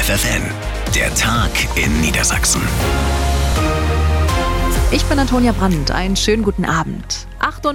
FFN, der Tag in Niedersachsen. Ich bin Antonia Brandt. Einen schönen guten Abend.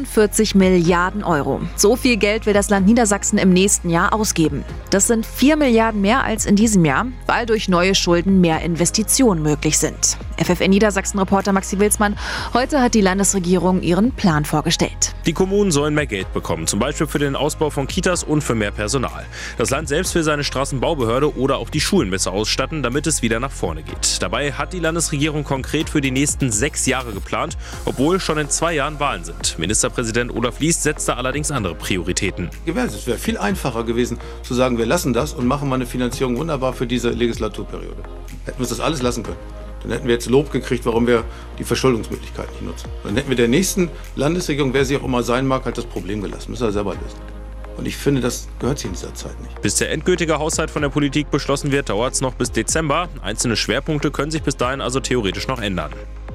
48 Milliarden Euro. So viel Geld will das Land Niedersachsen im nächsten Jahr ausgeben. Das sind 4 Milliarden mehr als in diesem Jahr, weil durch neue Schulden mehr Investitionen möglich sind. FFN Niedersachsen-Reporter Maxi Wilsmann. Heute hat die Landesregierung ihren Plan vorgestellt. Die Kommunen sollen mehr Geld bekommen, zum Beispiel für den Ausbau von Kitas und für mehr Personal. Das Land selbst will seine Straßenbaubehörde oder auch die Schulen besser ausstatten, damit es wieder nach vorne geht. Dabei hat die Landesregierung konkret für die nächsten 6 Jahre geplant, obwohl schon in 2 Jahren Wahlen sind. Ministerpräsident Olaf Lies setzte allerdings andere Prioritäten. Es wäre viel einfacher gewesen zu sagen, wir lassen das und machen mal eine Finanzierung wunderbar für diese Legislaturperiode. Hätten wir uns das alles lassen können. Dann hätten wir jetzt Lob gekriegt, warum wir die Verschuldungsmöglichkeit nicht nutzen. Dann hätten wir der nächsten Landesregierung, wer sie auch immer sein mag, halt das Problem gelassen. Müssen wir selber lösen. Und ich finde, das gehört sich in dieser Zeit nicht. Bis der endgültige Haushalt von der Politik beschlossen wird, dauert es noch bis Dezember. Einzelne Schwerpunkte können sich bis dahin also theoretisch noch ändern.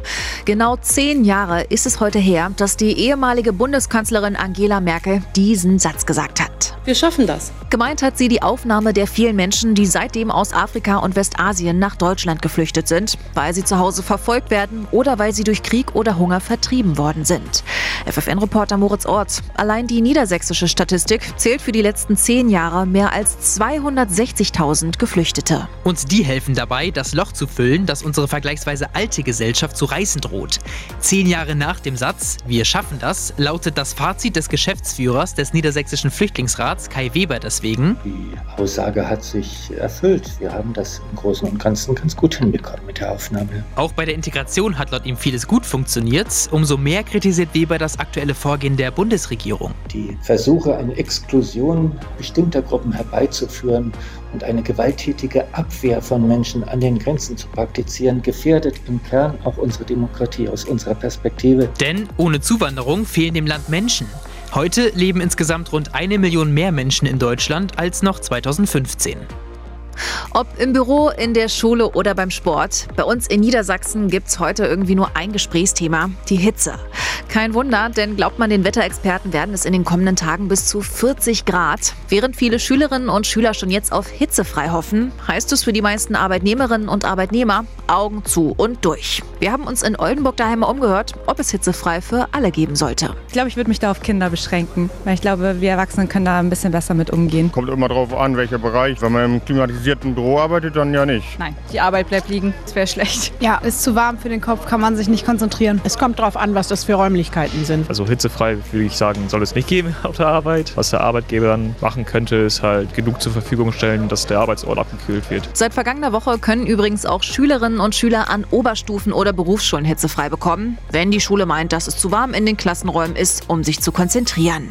Genau 10 Jahre ist es heute her, dass die ehemalige Bundeskanzlerin Angela Merkel diesen Satz gesagt hat. Wir schaffen das. Gemeint hat sie die Aufnahme der vielen Menschen, die seitdem aus Afrika und Westasien nach Deutschland geflüchtet sind, weil sie zu Hause verfolgt werden oder weil sie durch Krieg oder Hunger vertrieben worden sind. FFN-Reporter Moritz Orth. Allein die niedersächsische Statistik zählt für die letzten 10 Jahre mehr als 260.000 Geflüchtete. Und die helfen dabei, das Loch zu füllen, das unsere vergleichsweise alte Gesellschaft zu reißen droht. 10 Jahre nach dem Satz „Wir schaffen das" lautet das Fazit des Geschäftsführers des Niedersächsischen Flüchtlingsrats, Kai Weber, deswegen: Die Aussage hat sich erfüllt. Wir haben das im Großen und Ganzen ganz gut hinbekommen mit der Aufnahme. Auch bei der Integration hat laut ihm vieles gut funktioniert. Umso mehr kritisiert Weber das aktuelle Vorgehen der Bundesregierung. Die Versuche, eine Exklusion bestimmter Gruppen herbeizuführen und eine gewalttätige Abwehr von Menschen an den Grenzen zu praktizieren, gefährdet im Kern auch unsere Demokratie aus unserer Perspektive. Denn ohne Zuwanderung fehlen dem Land Menschen. Heute leben insgesamt rund 1 Million mehr Menschen in Deutschland als noch 2015. Ob im Büro, in der Schule oder beim Sport, bei uns in Niedersachsen gibt's heute irgendwie nur ein Gesprächsthema: die Hitze. Kein Wunder, denn glaubt man den Wetterexperten, werden es in den kommenden Tagen bis zu 40 Grad. Während viele Schülerinnen und Schüler schon jetzt auf hitzefrei hoffen, heißt es für die meisten Arbeitnehmerinnen und Arbeitnehmer: Augen zu und durch. Wir haben uns in Oldenburg daheim mal umgehört, ob es hitzefrei für alle geben sollte. Ich glaube, ich würde mich da auf Kinder beschränken, weil ich glaube, wir Erwachsenen können da ein bisschen besser mit umgehen. Kommt immer drauf an, welcher Bereich. Wenn man im klimatisierten Büro arbeitet, dann ja nicht. Nein, die Arbeit bleibt liegen. Das wäre schlecht. Ja, ist zu warm für den Kopf, kann man sich nicht konzentrieren. Es kommt drauf an, was das für Räumlichkeiten sind. Also hitzefrei, würde ich sagen, soll es nicht geben auf der Arbeit. Was der Arbeitgeber dann machen könnte, ist halt genug zur Verfügung stellen, dass der Arbeitsort abgekühlt wird. Seit vergangener Woche können übrigens auch Schülerinnen und Schüler an Oberstufen oder Berufsschulen hitzefrei bekommen, wenn die Schule meint, dass es zu warm in den Klassenräumen ist, um sich zu konzentrieren.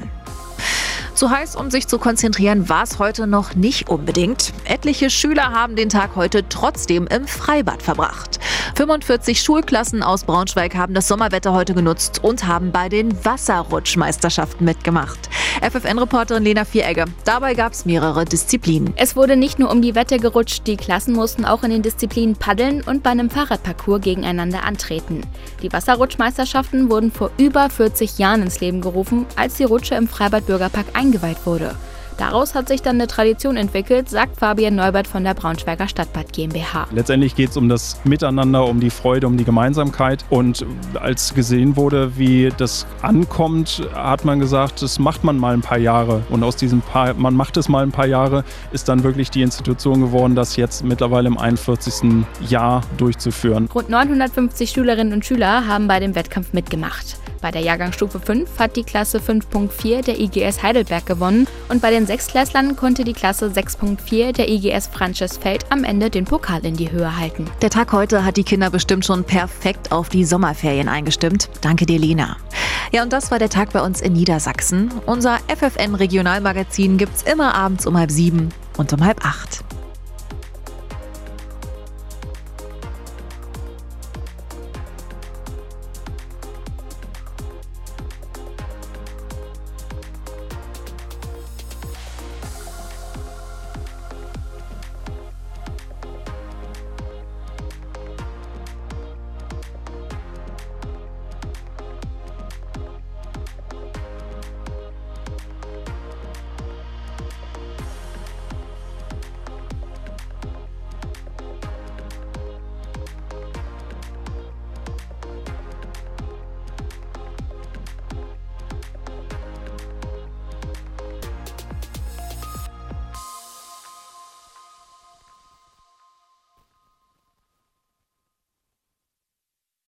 Zu heiß, um sich zu konzentrieren, war es heute noch nicht unbedingt. Etliche Schüler haben den Tag heute trotzdem im Freibad verbracht. 45 Schulklassen aus Braunschweig haben das Sommerwetter heute genutzt und haben bei den Wasserrutschmeisterschaften mitgemacht. FFN-Reporterin Lena Vieregge. Dabei gab es mehrere Disziplinen. Es wurde nicht nur um die Wette gerutscht, die Klassen mussten auch in den Disziplinen paddeln und bei einem Fahrradparcours gegeneinander antreten. Die Wasserrutschmeisterschaften wurden vor über 40 Jahren ins Leben gerufen, als die Rutsche im Freibad Bürgerpark eingeweiht wurde. Daraus hat sich dann eine Tradition entwickelt, sagt Fabian Neubert von der Braunschweiger Stadtbad GmbH. Letztendlich geht es um das Miteinander, um die Freude, um die Gemeinsamkeit. Und als gesehen wurde, wie das ankommt, hat man gesagt, das macht man mal ein paar Jahre. Und aus diesem man macht es mal ein paar Jahre, ist dann wirklich die Institution geworden, das jetzt mittlerweile im 41. Jahr durchzuführen. Rund 950 Schülerinnen und Schüler haben bei dem Wettkampf mitgemacht. Bei der Jahrgangsstufe 5 hat die Klasse 5.4 der IGS Heidelberg gewonnen und bei den Sechstklässlern konnte die Klasse 6.4 der IGS Franchesfeld am Ende den Pokal in die Höhe halten. Der Tag heute hat die Kinder bestimmt schon perfekt auf die Sommerferien eingestimmt. Danke dir, Lena. Ja, und das war der Tag bei uns in Niedersachsen. Unser FFN-Regionalmagazin gibt's immer abends um 6:30 und um 7:30.